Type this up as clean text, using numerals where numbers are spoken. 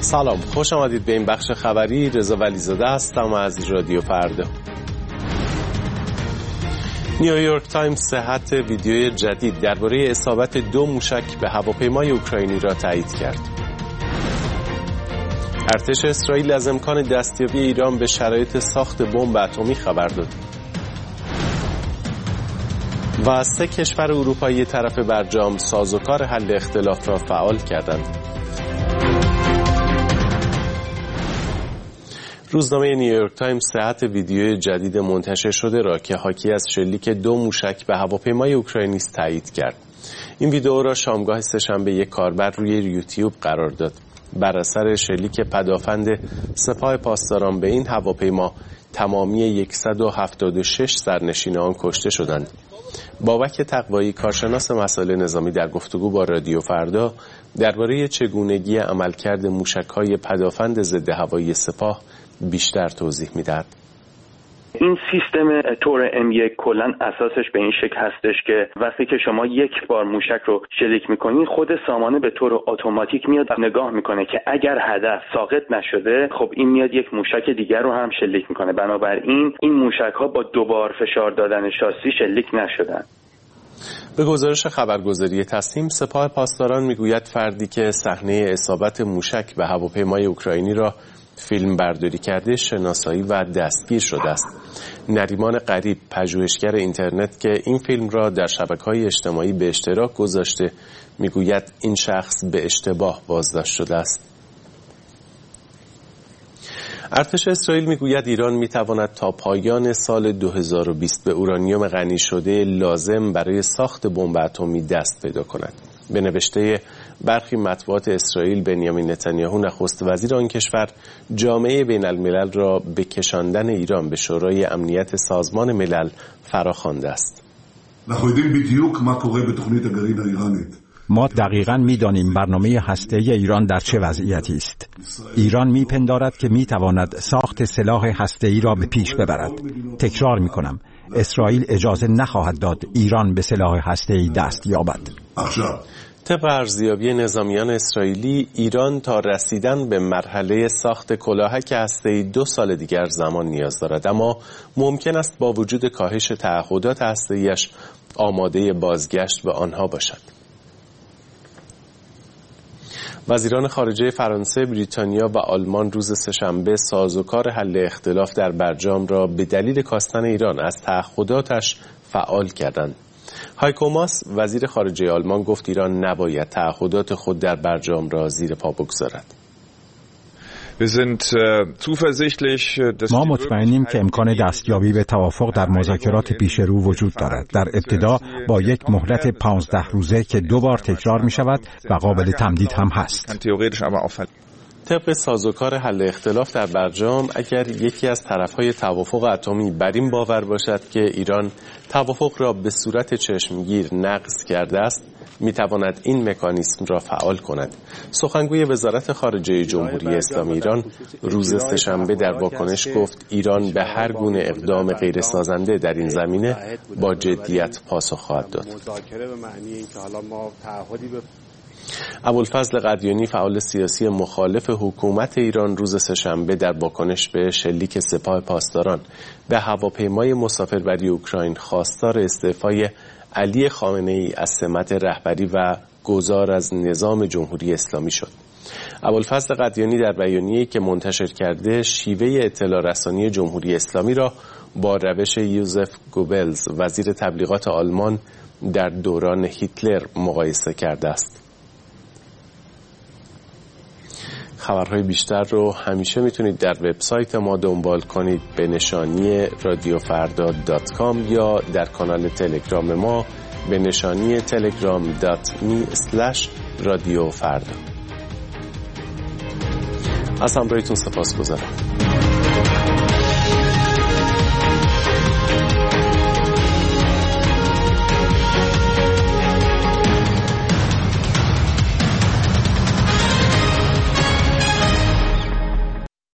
سلام، خوش آمدید به این بخش خبری. رضا ولیزاده هستم از رادیو فردا. نیویورک تایمز صحت ویدیوی جدید درباره اصابت 2 موشک به هواپیمای اوکراینی را تایید کرد. ارتش اسرائیل از امکان دستیابی ایران به شرایط ساخت بمب اتمی خبر داد. و 3 کشور اروپایی طرف برجام سازوکار حل اختلاف را فعال کردند. روزنامه نیویورک تایمز صحت ویدیوی جدید منتشر شده را که حاکی از شلیک 2 موشک به هواپیمای اوکراینی است تایید کرد. این ویدیو را شامگاه سه‌شنبه یک کاربر روی یوتیوب قرار داد. بر اثر شلیک پدافند سپاه پاسداران به این هواپیما تمامی 176 سرنشین آن کشته شدند. بابک تقوایی کارشناس مسائل نظامی در گفتگو با رادیو فردا درباره چگونگی عملکرد موشک‌های پدافند ضد هوایی سپاه بیشتر توضیح می‌دهد. این سیستم تور M1 کلاً اساسش به این شکل هستش که وقتی که شما یک بار موشک رو شلیک می‌کنید، خود سامانه به طور اتوماتیک میاد نگاه می‌کنه که اگر هدف ساقط نشده، خب این میاد یک موشک دیگر رو هم شلیک می‌کنه. بنابراین این موشک‌ها با 2 بار فشار دادن شاسی شلیک نشدن. به گزارش خبرگزاری تصنیم، سپاه پاسداران میگوید فردی که صحنه اصابت موشک به هواپیمای اوکراینی را فیلم برداری کرده شناسایی و دستگیر شده است. نریمان قریب، پژوهشگر اینترنت که این فیلم را در شبکه‌های اجتماعی به اشتراک گذاشته، میگوید این شخص به اشتباه بازداشت شده است. ارتش اسرائیل میگوید ایران میتواند تا پایان سال 2020 به اورانیوم غنی شده لازم برای ساخت بمب اتمی دست پیدا کند. به نوشته برخی مطبوعات اسرائیل، بنیامین نتانیاهو نخست وزیر آن کشور جامعه بین الملل را به کشاندن ایران به شورای امنیت سازمان ملل فراخوانده است. ما دقیقاً می‌دانیم برنامه هسته‌ای ایران در چه وضعیتی است. ایران می‌پندارد که می‌تواند ساخت سلاح هسته‌ای را به پیش ببرد. تکرار می‌کنم، اسرائیل اجازه نخواهد داد ایران به سلاح هسته‌ای دست یابد. طبق ارزیابی نظامیان اسرائیلی، ایران تا رسیدن به مرحله ساخت کلاهک هسته‌ای 2 سال دیگر زمان نیاز دارد، اما ممکن است با وجود کاهش تعهدات هسته‌ایش آماده بازگشت به آنها باشد. وزیران خارجه فرانسه، بریتانیا و آلمان روز سه‌شنبه سازوکار حل اختلاف در برجام را به دلیل کاستن ایران از تعهداتش فعال کردند. هایکو ماس، وزیر خارجه آلمان، گفت ایران نباید تعهدات خود در برجام را زیر پا بگذارد. ما مطمئنیم که امکان دستیابی به توافق در مذاکرات پیش رو وجود دارد. در ابتدا با یک مهلت 15 روزه که 2 بار تکرار می شود و قابل تمدید هم هست. طبق سازوکار حل اختلاف در برجام، اگر یکی از طرفهای توافق اتمی بر این باور باشد که ایران توافق را به صورت چشمگیر نقض کرده است، میتواند این مکانیزم را فعال کند. سخنگوی وزارت خارجه جمهوری اسلامی ایران روز سه‌شنبه در واکنش گفت ایران به هر گونه اقدام غیر سازنده در این زمینه با جدیت پاسخ خواهد داد. ابوالفضل قدیانی، فعال سیاسی مخالف حکومت ایران، روز سه‌شنبه در واکنش به شلیک سپاه پاسداران به هواپیمای مسافربری اوکراین خواستار استعفای علی خامنه‌ای از سمت رهبری و گذار از نظام جمهوری اسلامی شد. ابوالفضل قدیانی در بیانیه‌ای که منتشر کرده، شیوه اطلاع رسانی جمهوری اسلامی را با روش یوزف گوبلز، وزیر تبلیغات آلمان در دوران هیتلر، مقایسه کرده است. خبرهای بیشتر رو همیشه میتونید در وبسایت ما دنبال کنید به نشانی radiofarda.com یا در کانال تلگرام ما به نشانی telegram.me/radiofarda. از همراهیتون سپاسگزارم.